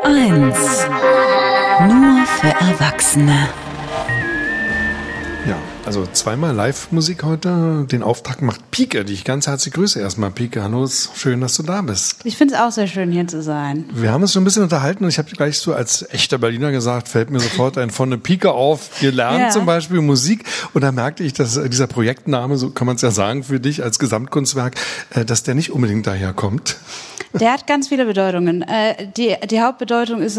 1. Nur für Erwachsene. Ja, also zweimal Live-Musik heute. Den Auftakt macht Pike, die ich ganz herzlich grüße. Erstmal Pike, hallo, ist schön, dass du da bist. Ich finde es auch sehr schön, hier zu sein. Wir haben uns schon ein bisschen unterhalten und ich habe gleich so als echter Berliner gesagt, fällt mir sofort ein von der Pike auf. Wir lernen zum Beispiel Musik und da merkte ich, dass dieser Projektname, so kann man es ja sagen für dich als Gesamtkunstwerk, dass der nicht unbedingt daher kommt. Der hat ganz viele Bedeutungen. Die Hauptbedeutung ist,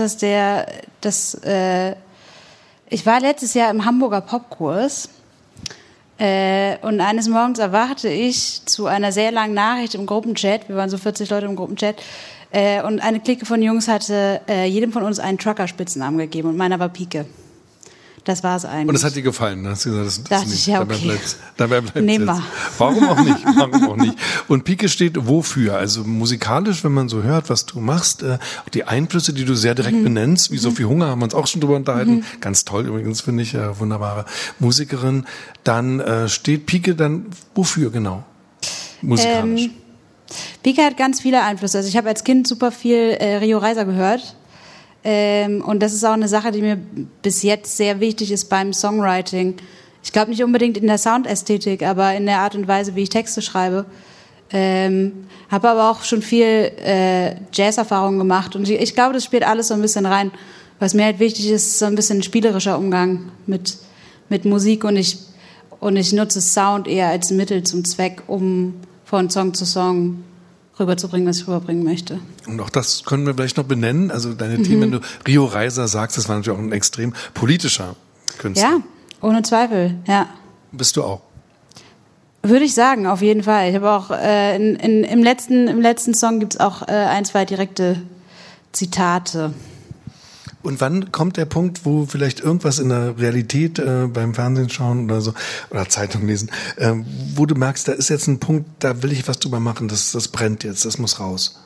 ich war letztes Jahr im Hamburger Popkurs und eines Morgens erwachte ich zu einer sehr langen Nachricht im Gruppenchat. Wir waren so 40 Leute im Gruppenchat und eine Clique von Jungs hatte jedem von uns einen Trucker-Spitznamen gegeben und meiner war Pike. Das war es eigentlich. Und das hat dir gefallen? Dann hast du gesagt, dachte ich, ja, okay. Dabei bleibt Nehmen jetzt. wir. Warum auch nicht? Warum auch nicht? Und Pike steht wofür? Also musikalisch, wenn man so hört, was du machst, die Einflüsse, die du sehr direkt benennst, wie Sophie Hunger, haben wir uns auch schon drüber unterhalten. Ganz toll übrigens, finde ich, wunderbare Musikerin. Dann steht Pike dann wofür genau? Musikalisch. Pike hat ganz viele Einflüsse. Also ich habe als Kind super viel Rio Reiser gehört. Und das ist auch eine Sache, die mir bis jetzt sehr wichtig ist beim Songwriting. Ich glaube nicht unbedingt in der Soundästhetik, aber in der Art und Weise, wie ich Texte schreibe. Habe aber auch schon viel Jazz-Erfahrung gemacht und ich glaube, das spielt alles so ein bisschen rein. Was mir halt wichtig ist, so ein bisschen ein spielerischer Umgang mit Musik und ich nutze Sound eher als Mittel zum Zweck, um von Song zu Song rüberzubringen, was ich rüberbringen möchte. Und auch das können wir vielleicht noch benennen. Also deine Themen, wenn du Rio Reiser sagst, das war natürlich auch ein extrem politischer Künstler. Ja, ohne Zweifel, ja. Bist du auch? Würde ich sagen, auf jeden Fall. Ich habe auch im letzten Song gibt es auch ein, zwei direkte Zitate. Und wann kommt der Punkt, wo vielleicht irgendwas in der Realität beim Fernsehen schauen oder so oder Zeitung lesen, wo du merkst, da ist jetzt ein Punkt, da will ich was drüber machen, das brennt jetzt, das muss raus?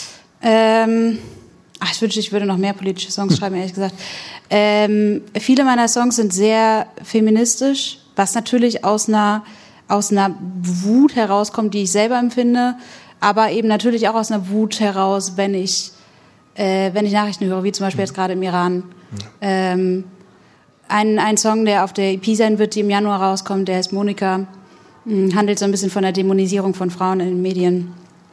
Ich wünschte, ich würde noch mehr politische Songs schreiben, ehrlich gesagt. Viele meiner Songs sind sehr feministisch, was natürlich aus einer Wut herauskommt, die ich selber empfinde, aber eben natürlich auch aus einer Wut heraus, wenn ich Nachrichten höre, wie zum Beispiel jetzt gerade im Iran. Ein Song, der auf der EP sein wird, die im Januar rauskommt, der heißt Monika, handelt so ein bisschen von der Dämonisierung von Frauen in den Medien.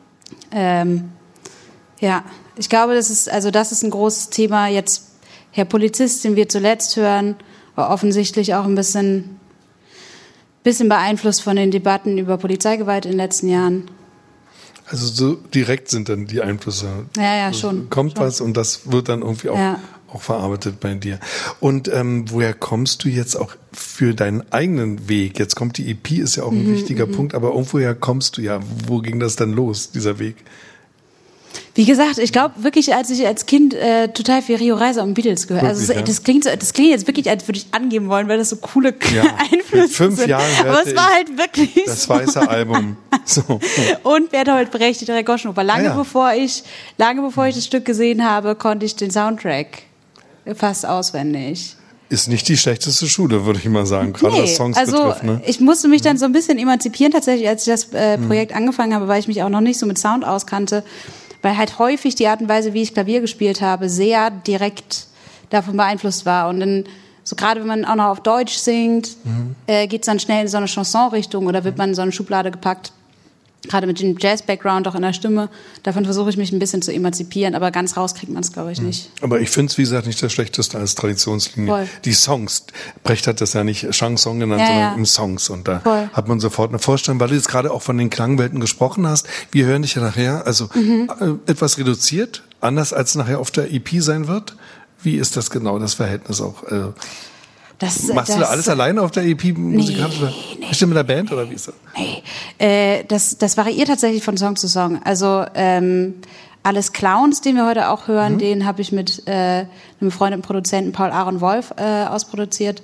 Ich glaube, das ist ein großes Thema. Jetzt Herr Polizist, den wir zuletzt hören, war offensichtlich auch ein bisschen beeinflusst von den Debatten über Polizeigewalt in den letzten Jahren. Also so direkt sind dann die Einflüsse. Ja, schon. Kommt schon. Was und das wird dann irgendwie auch verarbeitet bei dir. Und woher kommst du jetzt auch für deinen eigenen Weg? Jetzt kommt die EP, ist ja auch ein wichtiger Punkt, aber irgendwoher kommst du ja. Wo ging das dann los, dieser Weg? Wie gesagt, ich glaube wirklich, als ich als Kind total viel Rio Reiser und Beatles gehört habe. Also das klingt jetzt wirklich, als würde ich angeben wollen, weil das so coole Einflüsse mit 5 Jahren sind. Aber es war halt wirklich das weiße Album. So. Und Bertolt Brecht, die Drei Goschenoper. Lange bevor ich das Stück gesehen habe, konnte ich den Soundtrack fast auswendig. Ist nicht die schlechteste Schule, würde ich mal sagen, gerade was Songs betrifft. Ne? Ich musste mich dann so ein bisschen emanzipieren tatsächlich, als ich das Projekt angefangen habe, weil ich mich auch noch nicht so mit Sound auskannte. Weil halt häufig die Art und Weise, wie ich Klavier gespielt habe, sehr direkt davon beeinflusst war. Und dann, so gerade wenn man auch noch auf Deutsch singt, geht es dann schnell in so eine Chanson-Richtung oder wird man in so eine Schublade gepackt. Gerade mit dem Jazz-Background auch in der Stimme. Davon versuche ich mich ein bisschen zu emanzipieren, aber ganz raus kriegt man es, glaube ich, nicht. Aber ich finde es, wie gesagt, nicht das Schlechteste als Traditionslinie. Voll. Die Songs. Brecht hat das ja nicht Chanson genannt, sondern im Songs. Und da hat man sofort eine Vorstellung, weil du jetzt gerade auch von den Klangwelten gesprochen hast. Wir hören dich ja nachher, also etwas reduziert, anders als nachher auf der EP sein wird. Wie ist das genau, das Verhältnis auch? Machst du da alles alleine auf der EP musikalisch? Nee. Bist du mit der Band oder wie ist das? Nee, das variiert tatsächlich von Song zu Song. Also Alles Clowns, den wir heute auch hören, den habe ich mit einem befreundeten Produzenten Paul Aaron Wolf ausproduziert.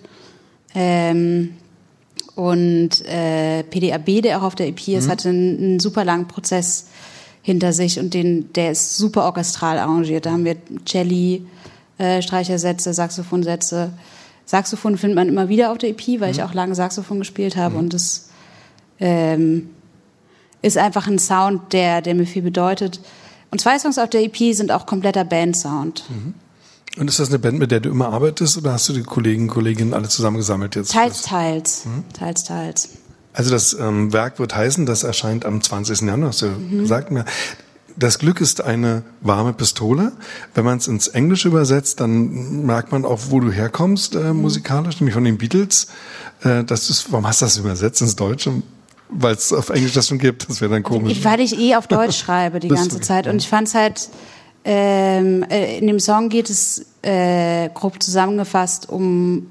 Und PDAB, der auch auf der EP ist, hatte einen super langen Prozess hinter sich und der ist super orchestral arrangiert. Da haben wir Celli, Streichersätze, Saxophonsätze. Saxophon findet man immer wieder auf der EP, weil ich auch lange Saxophon gespielt habe und das ist einfach ein Sound, der mir viel bedeutet. Und 2 Songs auf der EP sind auch kompletter Bandsound. Und ist das eine Band, mit der du immer arbeitest, oder hast du die Kolleginnen alle zusammengesammelt jetzt? Teils. Also das Werk wird heißen, das erscheint am 20. Januar, hast du gesagt mir. Das Glück ist eine warme Pistole. Wenn man es ins Englische übersetzt, dann merkt man auch, wo du herkommst musikalisch, nämlich von den Beatles. Warum hast du das übersetzt ins Deutsche? Weil es auf Englisch das schon gibt, das wäre dann komisch. Weil ich auf Deutsch schreibe die ganze Zeit. Und ich fand es halt, in dem Song geht es grob zusammengefasst um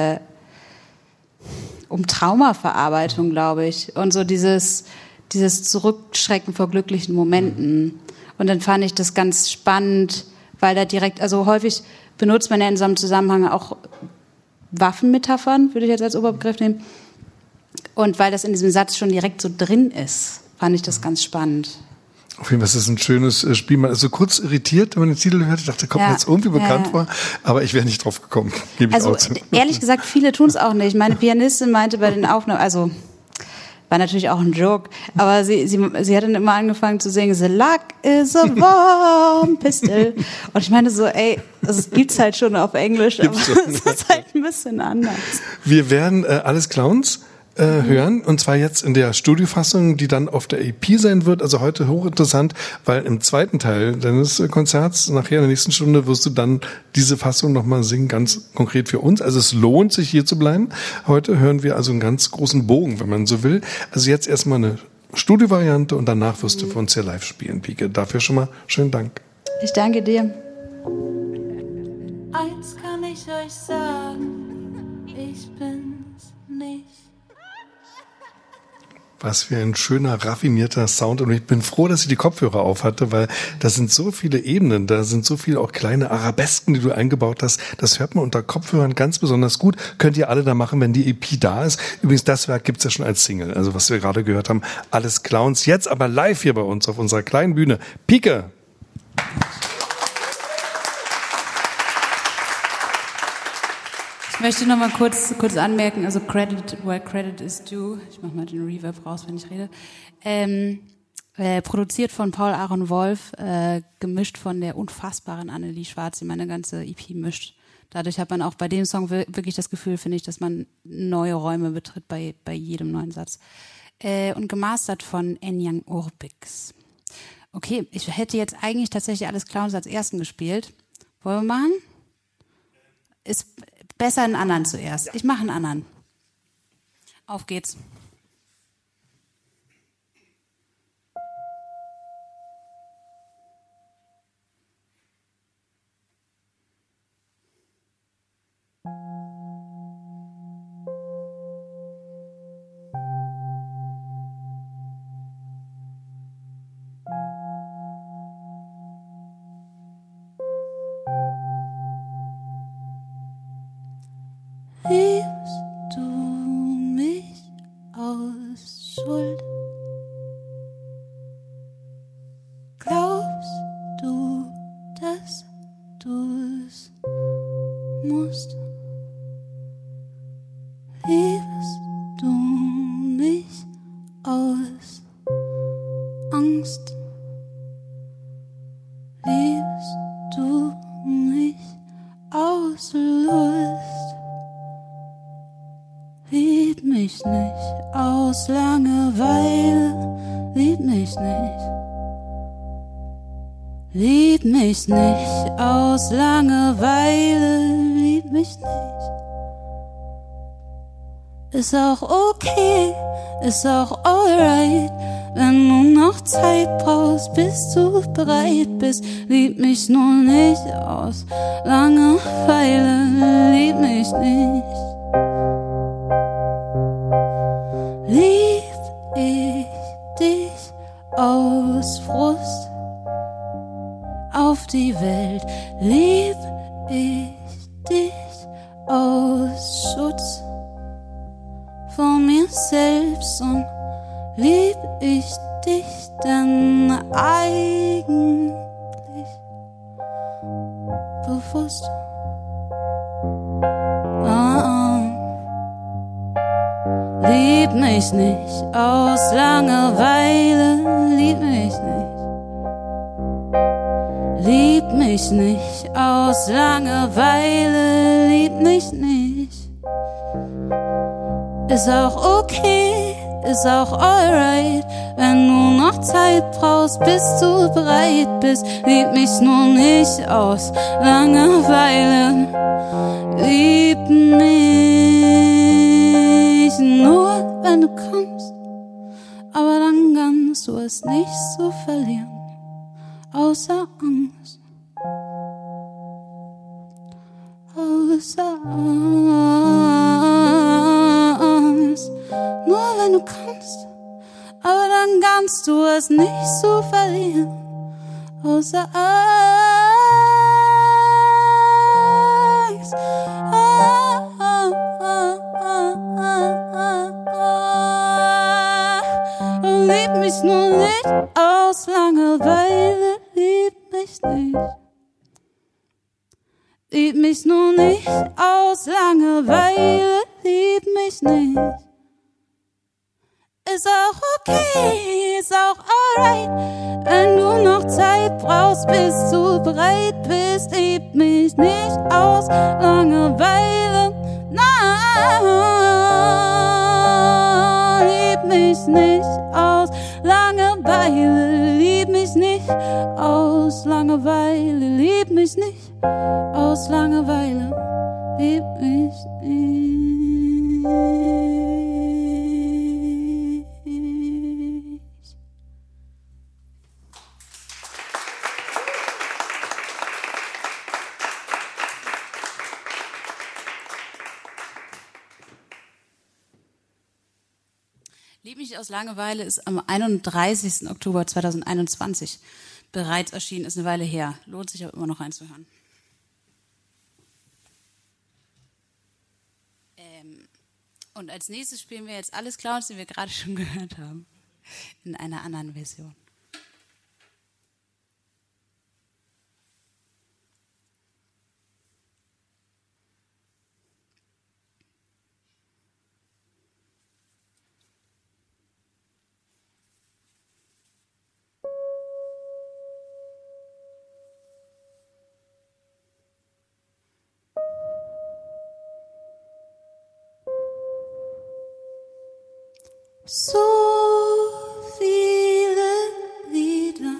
Traumaverarbeitung, glaube ich. Und so dieses Zurückschrecken vor glücklichen Momenten. Und dann fand ich das ganz spannend, weil da direkt, also häufig benutzt man ja in so einem Zusammenhang auch Waffenmetaphern, würde ich jetzt als Oberbegriff nehmen. Und weil das in diesem Satz schon direkt so drin ist, fand ich das ganz spannend. Auf jeden Fall ist das ein schönes Spiel. Man ist so kurz irritiert, wenn man den Titel hört. Ich dachte, kommt mir jetzt irgendwie bekannt vor. Aber ich wäre nicht drauf gekommen. Also ehrlich gesagt, viele tun es auch nicht. Meine Pianistin meinte bei den Aufnahmen, also war natürlich auch ein Joke, aber sie hat dann immer angefangen zu singen, The luck is a warm pistol. Und ich meine so, das gibt's halt schon auf Englisch, aber es ist halt ein bisschen anders. Wir werden Alles Clowns hören, und zwar jetzt in der Studiofassung, die dann auf der EP sein wird. Also heute hochinteressant, weil im zweiten Teil deines Konzerts, nachher in der nächsten Stunde, wirst du dann diese Fassung nochmal singen, ganz konkret für uns. Also es lohnt sich, hier zu bleiben. Heute hören wir also einen ganz großen Bogen, wenn man so will. Also jetzt erstmal eine Studiovariante und danach wirst du für uns hier live spielen, Pike. Dafür schon mal schönen Dank. Ich danke dir. Eins kann ich euch sagen, ich bin's nicht. Was für ein schöner, raffinierter Sound. Und ich bin froh, dass ich die Kopfhörer auf hatte, weil da sind so viele Ebenen, da sind so viele auch kleine Arabesken, die du eingebaut hast. Das hört man unter Kopfhörern ganz besonders gut. Könnt ihr alle da machen, wenn die EP da ist. Übrigens, das Werk gibt's ja schon als Single. Also was wir gerade gehört haben, Alles Clowns. Jetzt aber live hier bei uns auf unserer kleinen Bühne. Pike! Ich möchte noch mal kurz anmerken, also Credit where credit is due. Ich mache mal den Reverb raus, wenn ich rede. Produziert von Paul Aaron Wolf, gemischt von der unfassbaren Annelie Schwarz, die meine ganze EP mischt. Dadurch hat man auch bei dem Song wirklich das Gefühl, finde ich, dass man neue Räume betritt bei jedem neuen Satz. Und gemastert von Enyang Urbix. Okay, ich hätte jetzt eigentlich tatsächlich Alles Clowns als ersten gespielt. Wollen wir machen? Ist besser einen anderen zuerst. Ich mache einen anderen. Auf geht's. Liebst du mich aus Schuld? Glaubst du, dass du es musst? Liebst du mich aus Angst? Liebst du mich aus Lust? Lieb mich nicht aus Langeweile, lieb mich nicht. Lieb mich nicht aus Langeweile, lieb mich nicht. Ist auch okay, ist auch alright, wenn du noch Zeit brauchst, bis du bereit bist. Lieb mich nur nicht aus Langeweile, lieb mich nicht. Lieb ich dich aus Frust auf die Welt, lieb ich dich aus Schutz vor mir selbst und lieb ich dich denn eigentlich bewusst? Lieb mich nicht aus Langeweile, lieb mich nicht. lieb mich nicht aus Langeweile, lieb mich nicht. Ist auch okay, ist auch alright, wenn du noch Zeit brauchst, bis du bereit bist. Lieb mich nur nicht aus Langeweile, lieb mich nur, wenn du kommst. Aber dann kannst du es nicht zu verlieren, außer Angst. Außer Angst. Nur wenn du kannst, aber dann kannst du es nicht so verlieren, außer Angst. Lieb mich nur nicht aus Langeweile, lieb mich nicht. Lieb mich nur nicht aus Langeweile, lieb mich nicht. Ist auch okay, ist auch alright, wenn du noch Zeit brauchst, bis du bereit bist. Lieb mich nicht aus Langeweile, nein. Lieb mich nicht aus Langeweile, lieb mich nicht aus Langeweile, lieb mich nicht aus Langeweile, lieb mich nicht. Lieb mich aus Langeweile ist am 31. Oktober 2021 bereits erschienen, ist eine Weile her. Lohnt sich aber immer noch reinzuhören. Und als nächstes spielen wir jetzt Alles Clowns, die wir gerade schon gehört haben, in einer anderen Version. So viele Lieder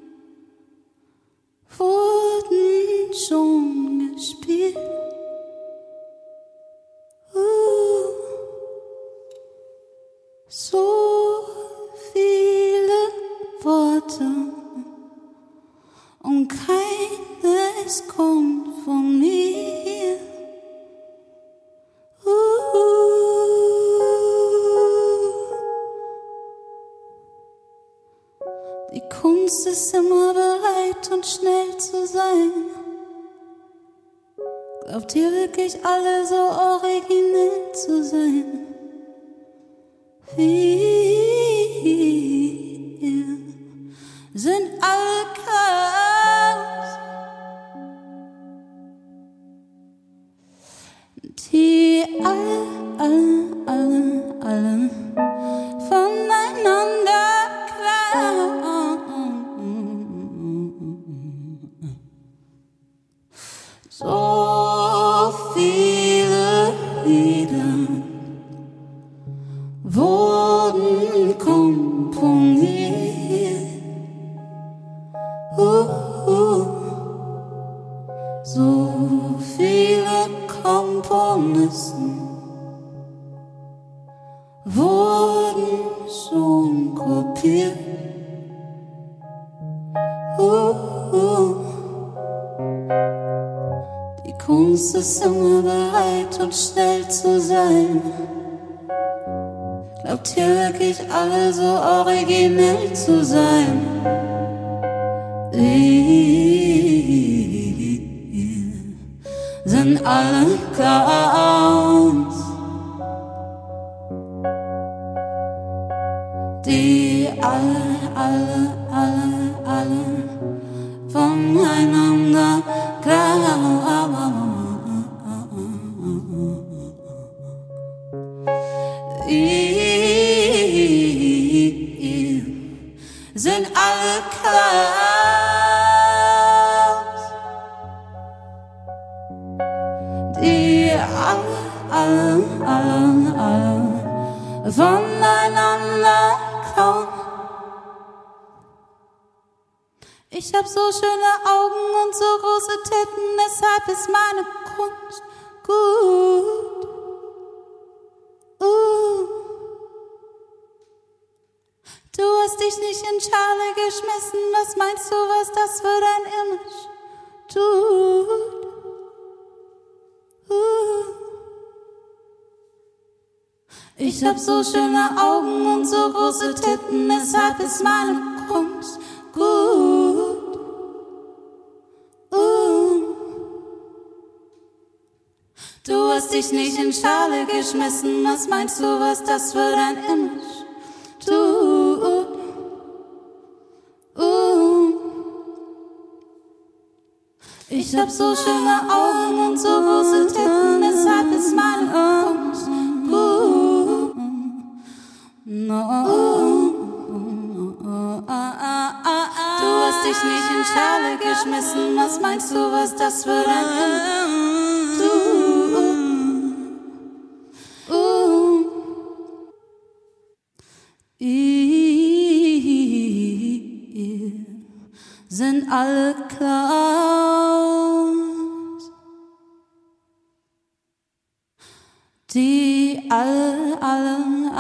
wurden schon gespielt. So viele Worte und keines kommt von mir. Die Kunst ist immer bereit und schnell zu sein. Glaubt ihr wirklich alle so originell zu sein? Wir sind alle Clowns, die alle voneinander klauen. So viele Lieder wurden komponiert. So viele Komponisten wurden schon kopiert. Die Kunst ist immer bereit und schnell zu sein. Glaubt ihr wirklich alle so originell zu sein? Wir sind alle Clowns, die alle voneinander klauen. Wir sind alle Clowns. alle voneinander klauen. Ich hab so schöne Augen und so große Titten, deshalb ist meine Kunst gut. Du hast dich nicht in Schale geschmissen, was meinst du, was das für dein Image tut? Ich hab so schöne Augen und so große Titten, deshalb ist meine Kunst gut. Du hast dich nicht in Schale geschmissen, was meinst du, was das für dein Image tut? Ich hab so schöne Augen und so große Titten, deshalb ist meine Kunst gut. Du hast dich nicht in Schale geschmissen, was meinst du, was das für dein Image tut? Sind alle Clowns, die alle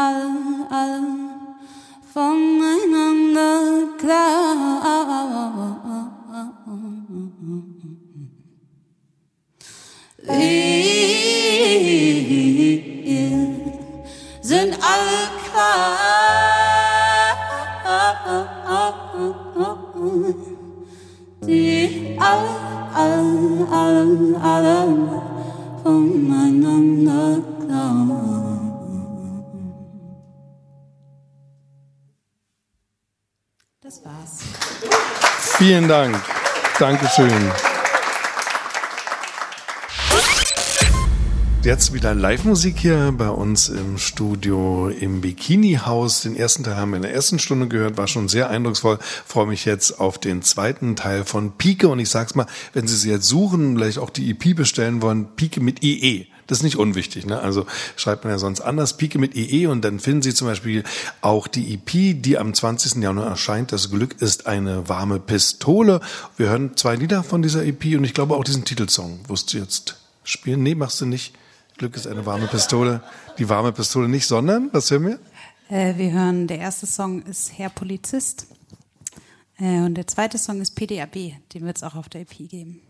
voneinander klauen. Sind alle Clowns, die alle voneinander klauen. Das war's. Vielen Dank. Dankeschön. Jetzt wieder Live-Musik hier bei uns im Studio im Bikini-Haus. Den ersten Teil haben wir in der ersten Stunde gehört, war schon sehr eindrucksvoll. Freue mich jetzt auf den zweiten Teil von Pike. Und ich sag's mal, wenn Sie jetzt suchen, vielleicht auch die EP bestellen wollen, Pike mit EE. Das ist nicht unwichtig, ne? Also schreibt man ja sonst anders, Pike mit EE, und dann finden Sie zum Beispiel auch die EP, die am 20. Januar erscheint. Das Glück ist eine warme Pistole. Wir hören 2 Lieder von dieser EP und ich glaube auch diesen Titelsong. Wirst du jetzt spielen? Nee, machst du nicht. Glück ist eine warme Pistole. Die warme Pistole nicht, sondern, was hören wir? Wir hören, der erste Song ist Herr Polizist. Und der zweite Song ist PDAB. Den wird es auch auf der EP geben.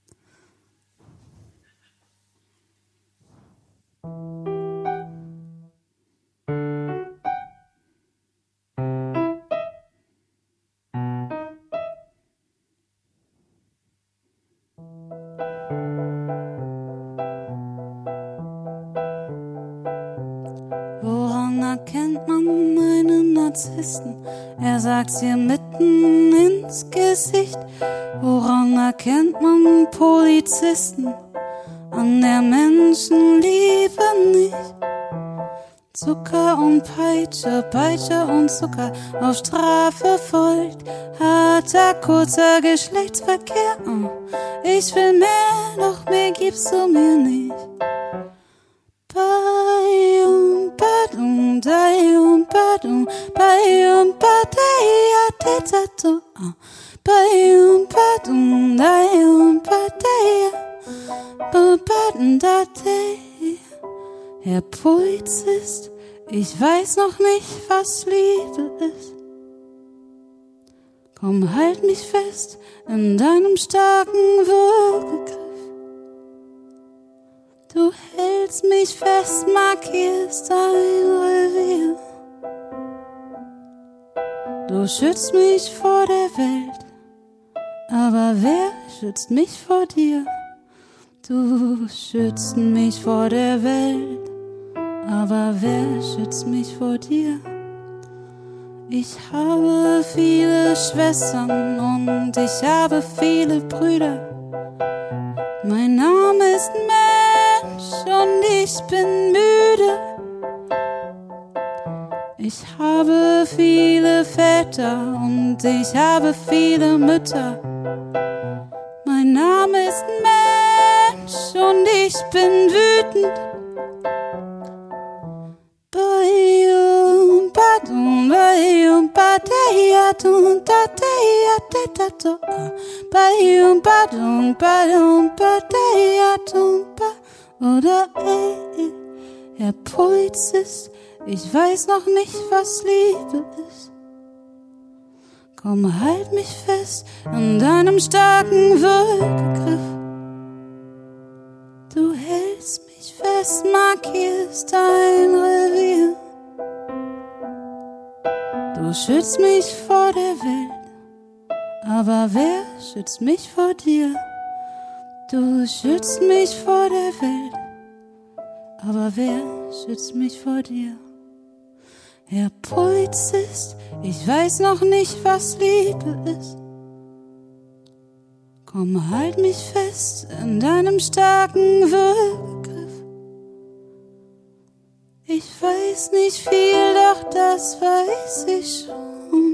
Erkennt man einen Narzissten? Er sagt's ihr mitten ins Gesicht. Woran erkennt man Polizisten? An der Menschenliebe nicht. Zucker und Peitsche, Peitsche und Zucker, auf Strafe folgt harter, kurzer Geschlechtsverkehr. Ich will mehr, doch mehr gibst du mir nicht. Bayum, badum, dayum, badum, bayum, badaya, tetato. Bayum, badum, dayum, badaya, badum, dadaya. Herr Polizist, ich weiß noch nicht, was Liebe ist. Komm, halt mich fest in deinem starken Würgegriff. Du hältst mich fest, markierst ein Revier. Du schützt mich vor der Welt, aber wer schützt mich vor dir? Du schützt mich vor der Welt, aber wer schützt mich vor dir? Ich habe viele Schwestern und ich habe viele Brüder. Mein Name ist Mensch und ich bin müde. Ich habe viele Väter und ich habe viele Mütter. Mein Name ist Mensch und ich bin wütend. Oder ey, Herr Polizist, ich weiß noch nicht, was Liebe ist. Komm, halt mich fest an deinem starken Würgegriff. Du hältst mich fest, markierst dein Revier. Du schützt mich vor der Welt, aber wer schützt mich vor dir? Du schützt mich vor der Welt, aber wer schützt mich vor dir? Herr Polizist, ich weiß noch nicht, was Liebe ist. Komm, halt mich fest in deinem starken Würgegriff. Ich weiß nicht viel, doch das weiß ich schon.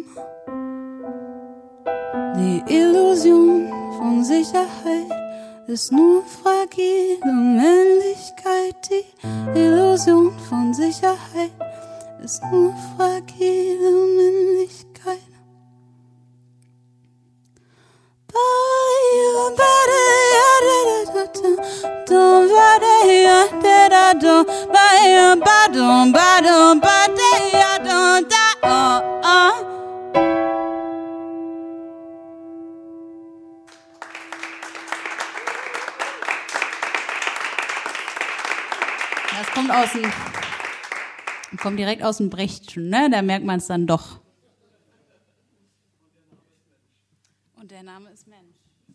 Die Illusion von Sicherheit ist nur fragile Männlichkeit. Die Illusion von Sicherheit ist nur fragile Männlichkeit. Das kommt direkt aus dem Brechtschen, ne? Da merkt man es dann doch. Und der Name ist Mensch.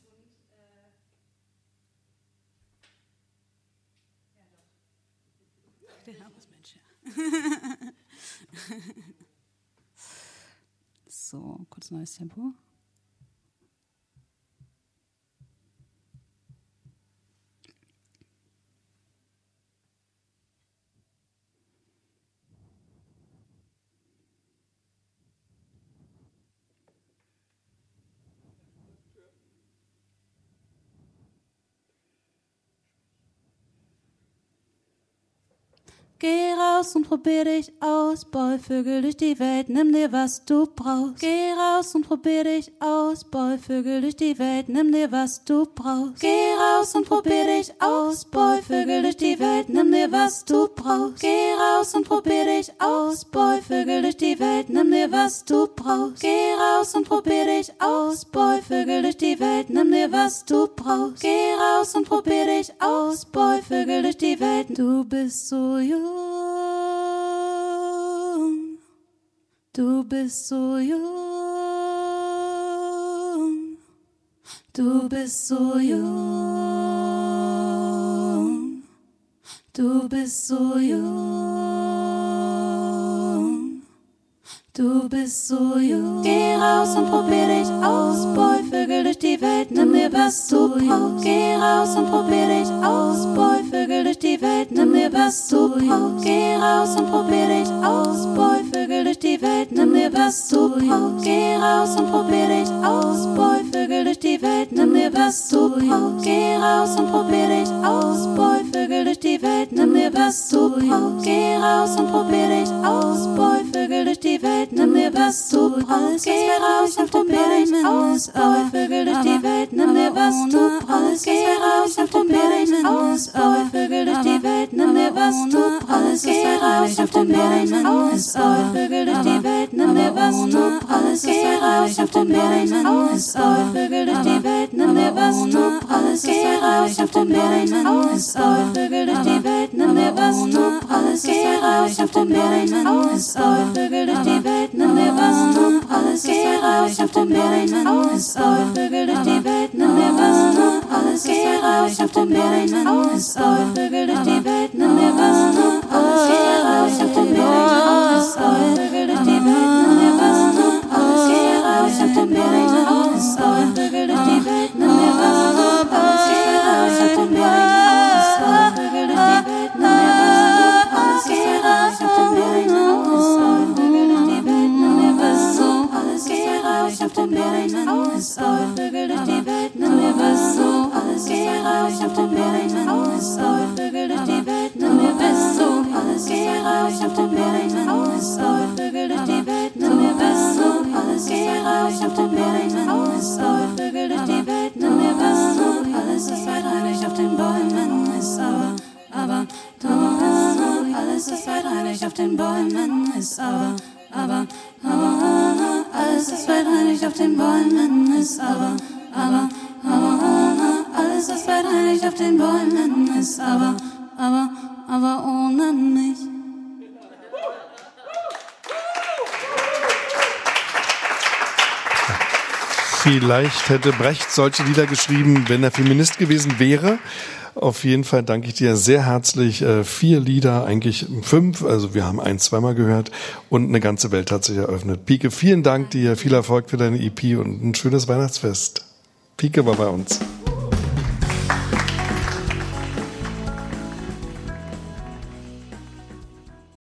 Der Name ist Mensch, ja. So, kurz neues Tempo. Geh raus und probier dich aus, Boy, Vögel durch die Welt, nimm dir was du brauchst. Geh raus und probier dich aus, Boy, Vögel durch die Welt, nimm dir was du brauchst. Geh raus und probier dich aus, Boy, Vögel durch die Welt, nimm dir was du brauchst. Geh raus und probier dich aus, Boy, Vögel durch die Welt, nimm dir was du brauchst. Geh raus und probier dich aus, Boy, Vögel durch die Welt, nimm dir was du brauchst. Geh raus und probier dich aus, Boy, Vögel durch die Welt. Du bist so jung. Du bist so jung, du bist so jung, du bist so jung, du bist so jung. Geh raus und probier dich aus, Boy, Vögel durch die Welt, nimm dir was du brauchst. Geh raus und probier dich aus, Boy, Vögel durch die Welt, nimm dir was du brauchst. Geh raus und probier dich aus, Boy, Vögel durch die Welt, nimm dir was du brauchst. Geh raus und probier dich aus, Boy, Vögel durch die Welt, nimm dir was du brauchst. Geh raus und probier dich aus, Boy, Vögel durch die Welt, nimm dir was du brauchst. Geh raus und probier dich aus, Boy, Vögel durch die Welt, nimm dir was du brauchst. Geh raus und probier dich aus, Boy, Vögel durch die Welt, nimm dir was du brauchst. Geh raus und probier dich aus, Boy, Vögel durch die Welt, nimm dir was du brauchst. Geh raus und probier dich aus, Boy, Vögel durch die Welt, nimm dir was du brauchst. Geh raus und probier dich aus, Boy, Vögel durch die Welt, nimm dir was du brauchst. Geh raus und probier dich aus, Boy, Vögel durch die Welt, nimm dir was du brauchst. Geh raus und probier dich aus, Boy, Vögel durch die Welt, nimm dir was du brauchst. Geh raus und probier dich aus, Boy, Vögel durch die Welt, nimm dir was du brauchst. Geh raus und probier dich aus, Boy, Vögel durch die Welt, nimm dir was du brauchst. Geh raus und probier dich aus, Boy, Vögel durch die Welt, nimm dir was du brauchst. Geh raus und probier dich aus, Boy, Vögel durch die Welt, nimm dir was du brauchst. Geh raus und probier dich aus, Boy, Vögel durch die Welt, nimm dir was du brauchst. Geh raus und probier dich aus, Boy, Vögel durch die Welt, nimm dir was du brauchst. Geh raus und probier dich aus, Boy, Vögel durch die Welt, nimm dir was du brauchst. Geh raus und probier dich aus, Boy, Vögel durch die Welt, nimm dir was du brauchst. Geh raus und probier dich aus, Boy, Vögel durch die Welt, nicht auf den Bäumen ist, aber Vögel durch die Welt, nimm mir was zu. Alles ist zweitrangig auf den Bäumen ist, aber alles ist zweitrangig auf den Bäumen ist, aber alles ist zweitrangig auf den Bäumen ist, aber alles ist zweitrangig auf den Bäumen ist, aber ohne mich. Vielleicht hätte Brecht solche Lieder geschrieben, wenn er Feminist gewesen wäre. Auf jeden Fall danke ich dir sehr herzlich. 4 Lieder, eigentlich 5, also wir haben 1 zweimal gehört und eine ganze Welt hat sich eröffnet. Pike, vielen Dank dir, viel Erfolg für deine EP und ein schönes Weihnachtsfest. Pike war bei uns.